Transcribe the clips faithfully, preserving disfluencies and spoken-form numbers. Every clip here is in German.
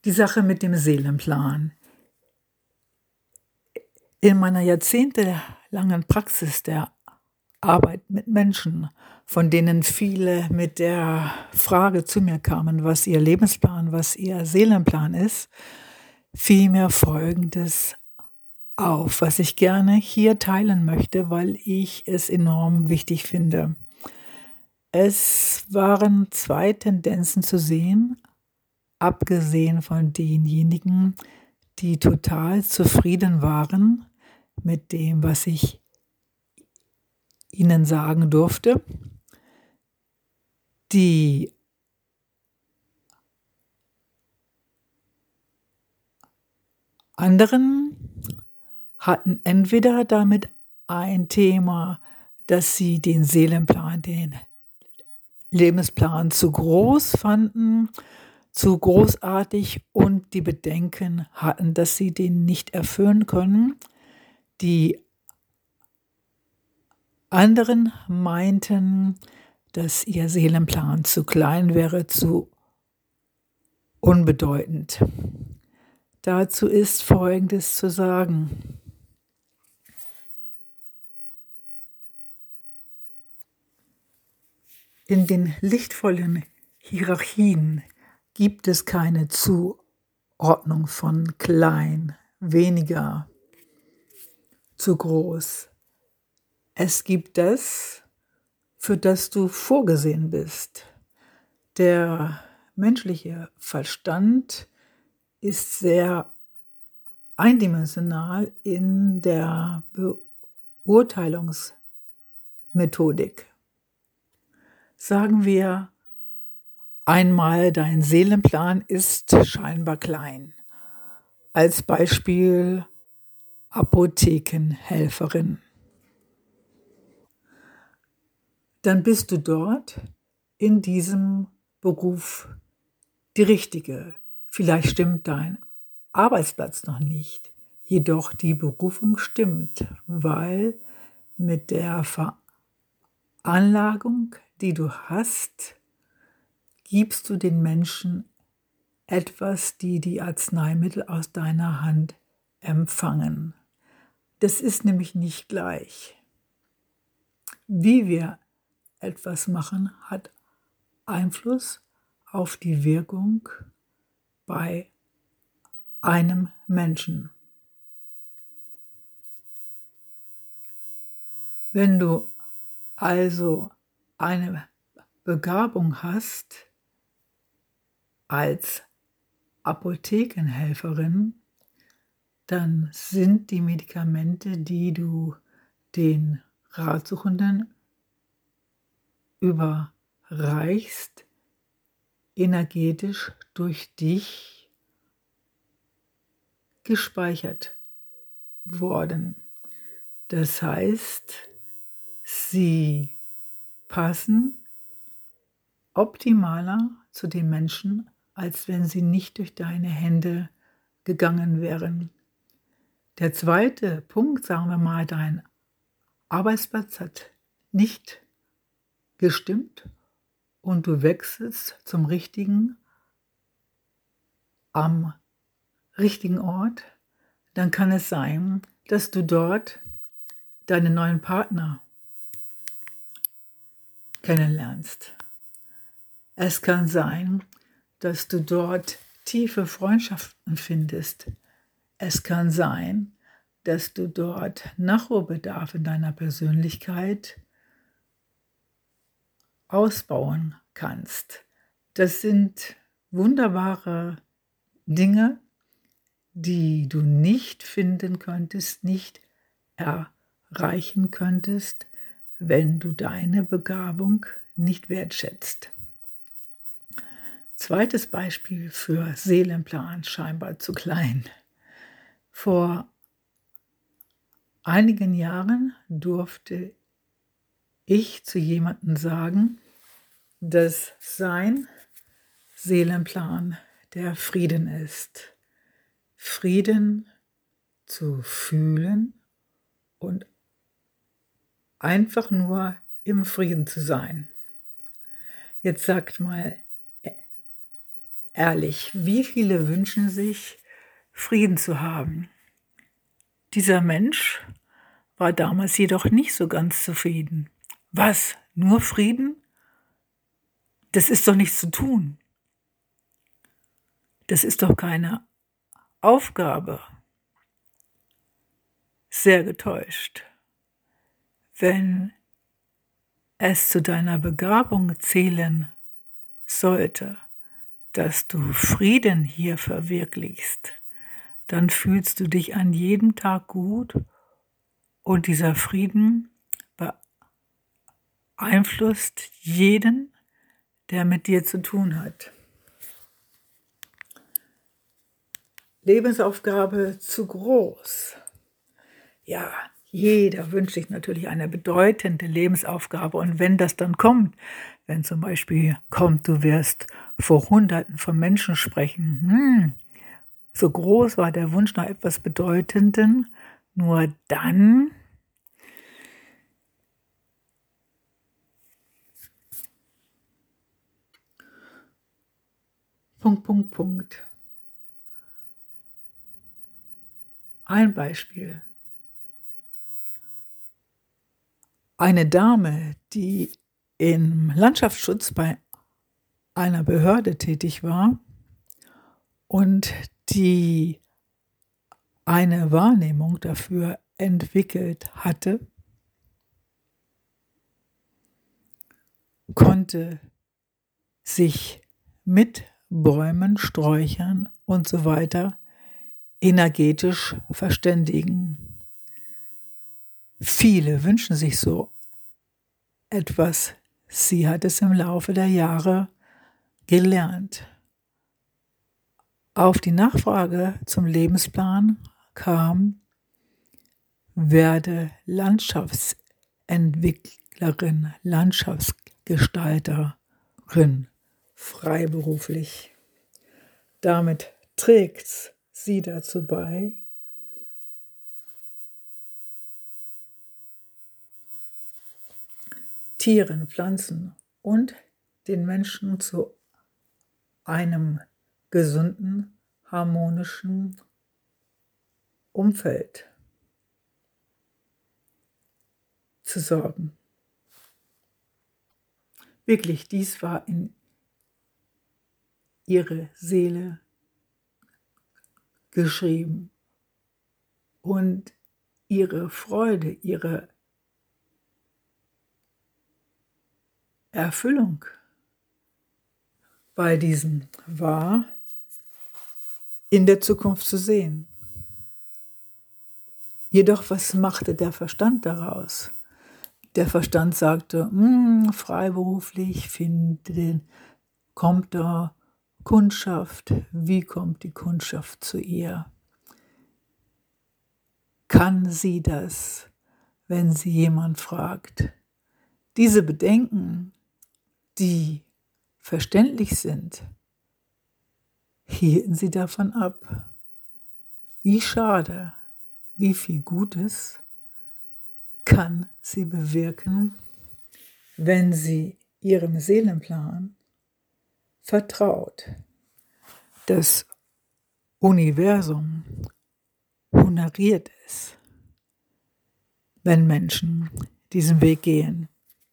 Die Sache mit dem Seelenplan. In meiner jahrzehntelangen Praxis der Arbeit mit Menschen, von denen viele mit der Frage zu mir kamen, was ihr Lebensplan, was ihr Seelenplan ist, fiel mir Folgendes auf, was ich gerne hier teilen möchte, weil ich es enorm wichtig finde. Es waren zwei Tendenzen zu sehen, abgesehen von denjenigen, die total zufrieden waren mit dem, was ich ihnen sagen durfte. Die anderen hatten entweder damit ein Thema, dass sie den Seelenplan, den Lebensplan zu groß fanden, zu großartig und die Bedenken hatten, dass sie den nicht erfüllen können. Die anderen meinten, dass ihr Seelenplan zu klein wäre, zu unbedeutend. Dazu ist Folgendes zu sagen. In den lichtvollen Hierarchien gibt es keine Zuordnung von klein, weniger, zu groß. Es gibt das, für das du vorgesehen bist. Der menschliche Verstand ist sehr eindimensional in der Beurteilungsmethodik. Sagen wir einmal, dein Seelenplan ist scheinbar klein. Als Beispiel Apothekenhelferin. Dann bist du dort in diesem Beruf die Richtige. Vielleicht stimmt dein Arbeitsplatz noch nicht, jedoch die Berufung stimmt, weil mit der Veranlagung, die du hast, gibst du den Menschen etwas, die die Arzneimittel aus deiner Hand empfangen. Das ist nämlich nicht gleich. Wie wir etwas machen, hat Einfluss auf die Wirkung bei einem Menschen. Wenn du also eine Begabung hast als Apothekenhelferin, dann sind die Medikamente, die du den Ratsuchenden überreichst, energetisch durch dich gespeichert worden. Das heißt, sie passen optimaler zu den Menschen, als wenn sie nicht durch deine Hände gegangen wären. Der zweite Punkt, sagen wir mal, dein Arbeitsplatz hat nicht gestimmt und du wechselst zum richtigen, am richtigen Ort, dann kann es sein, dass du dort deinen neuen Partner kennenlernst. Es kann sein, dass du dort tiefe Freundschaften findest. Es kann sein, dass du dort Nachholbedarf in deiner Persönlichkeit ausbauen kannst. Das sind wunderbare Dinge, die du nicht finden könntest, nicht erreichen könntest, wenn du deine Begabung nicht wertschätzt. Zweites Beispiel für Seelenplan, scheinbar zu klein. Vor einigen Jahren durfte ich zu jemandem sagen, dass sein Seelenplan der Frieden ist. Frieden zu fühlen und einfach nur im Frieden zu sein. Jetzt sagt mal ehrlich, wie viele wünschen sich, Frieden zu haben? Dieser Mensch war damals jedoch nicht so ganz zufrieden. Was? Nur Frieden? Das ist doch nichts zu tun. Das ist doch keine Aufgabe. Sehr getäuscht. Wenn es zu deiner Begabung zählen sollte, dass du Frieden hier verwirklichst, dann fühlst du dich an jedem Tag gut und dieser Frieden beeinflusst jeden, der mit dir zu tun hat. Lebensaufgabe zu groß. Ja, jeder wünscht sich natürlich eine bedeutende Lebensaufgabe. Und wenn das dann kommt, wenn zum Beispiel kommt, du wirst vor Hunderten von Menschen sprechen, hm, so groß war der Wunsch nach etwas Bedeutendem, nur dann Punkt, Punkt, Punkt. Ein Beispiel. Eine Dame, die im Landschaftsschutz bei einer Behörde tätig war und die eine Wahrnehmung dafür entwickelt hatte, konnte sich mit Bäumen, Sträuchern und so weiter energetisch verständigen. Viele wünschen sich so etwas. Sie hat es im Laufe der Jahre gelernt. Auf die Nachfrage zum Lebensplan kam, werde Landschaftsentwicklerin, Landschaftsgestalterin, freiberuflich. Damit trägt sie dazu bei, Tieren, Pflanzen und den Menschen zu einem gesunden, harmonischen Umfeld zu sorgen. Wirklich, dies war in ihre Seele geschrieben und ihre Freude, ihre Erfüllung bei diesem war in der Zukunft zu sehen. Jedoch, was machte der Verstand daraus? Der Verstand sagte, freiberuflich finden, kommt da Kundschaft. Wie kommt die Kundschaft zu ihr? Kann sie das, wenn sie jemand fragt? Diese Bedenken, die verständlich sind, hielten sie davon ab. Wie schade, wie viel Gutes kann sie bewirken, wenn sie ihrem Seelenplan vertraut. Das Universum honoriert es, wenn Menschen diesen Weg gehen.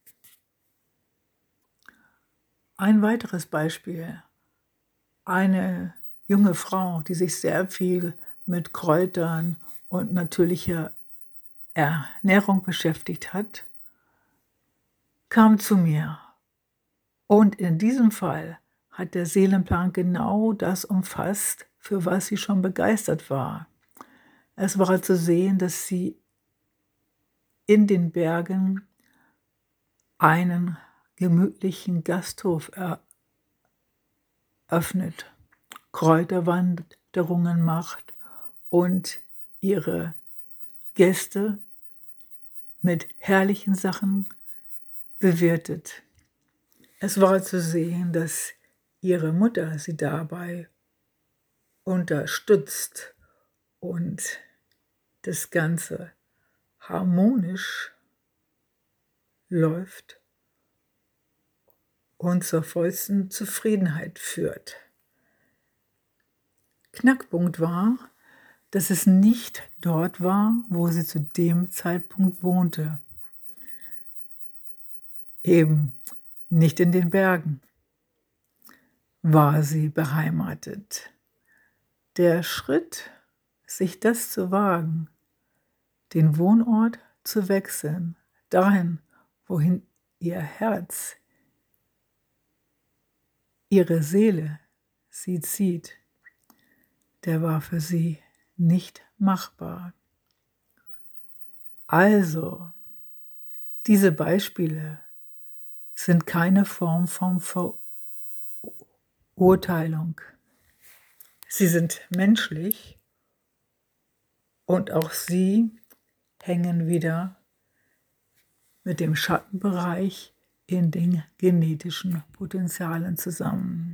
Ein weiteres Beispiel. Eine junge Frau, die sich sehr viel mit Kräutern und natürlicher Ernährung beschäftigt hat, kam zu mir. Und in diesem Fall hat der Seelenplan genau das umfasst, für was sie schon begeistert war. Es war zu sehen, dass sie in den Bergen einen gemütlichen Gasthof eröffnet, Kräuterwanderungen macht und ihre Gäste mit herrlichen Sachen bewirtet. Es war zu sehen, dass ihre Mutter sie dabei unterstützt und das Ganze harmonisch läuft und zur vollsten Zufriedenheit führt. Knackpunkt war, dass es nicht dort war, wo sie zu dem Zeitpunkt wohnte. Eben nicht in den Bergen war sie beheimatet. Der Schritt, sich das zu wagen, den Wohnort zu wechseln, dahin, wohin ihr Herz, ihre Seele sie zieht, der war für sie nicht machbar. Also, diese Beispiele sind keine Form von Verurteilung. Sie sind menschlich und auch sie hängen wieder mit dem Schattenbereich in den genetischen Potenzialen zusammen.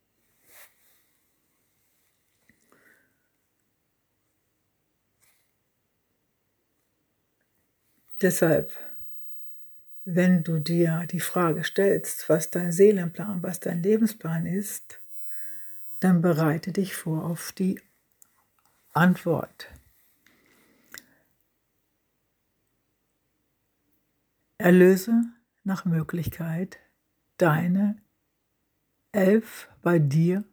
Deshalb, wenn du dir die Frage stellst, was dein Seelenplan, was dein Lebensplan ist, dann bereite dich vor auf die Antwort. Erlöse nach Möglichkeit deine elf bei dir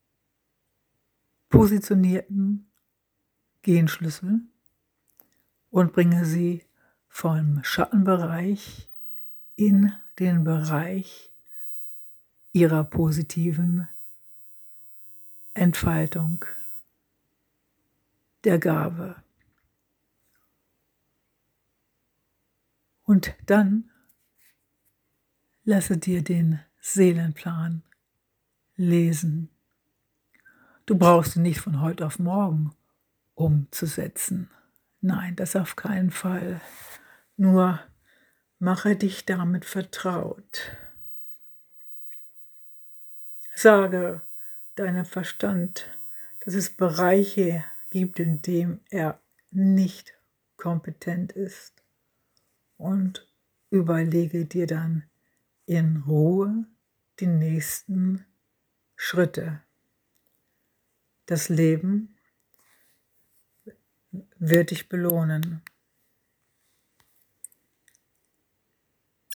positionierten Genschlüssel und bringe sie vom Schattenbereich in den Bereich ihrer positiven Entfaltung der Gabe. Und dann lasse dir den Seelenplan lesen. Du brauchst ihn nicht von heute auf morgen umzusetzen. Nein, das auf keinen Fall. Nur mache dich damit vertraut. Sage deinem Verstand, dass es Bereiche gibt, in denen er nicht kompetent ist. Und überlege dir dann in Ruhe die nächsten Schritte. Das Leben wird dich belohnen.